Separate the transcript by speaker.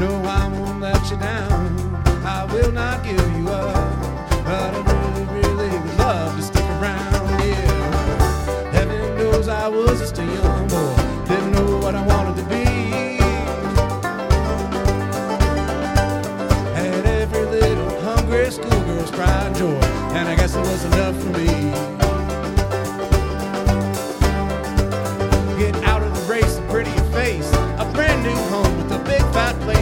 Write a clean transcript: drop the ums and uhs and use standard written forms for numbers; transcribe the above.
Speaker 1: No, I won't let you down. I will not give you up. But I really, really would love to stick around, yeah. Heaven knows I was just a young boy, didn't know what I wanted to be. Had every little hungry schoolgirl's pride and joy, and I guess it was enough for me.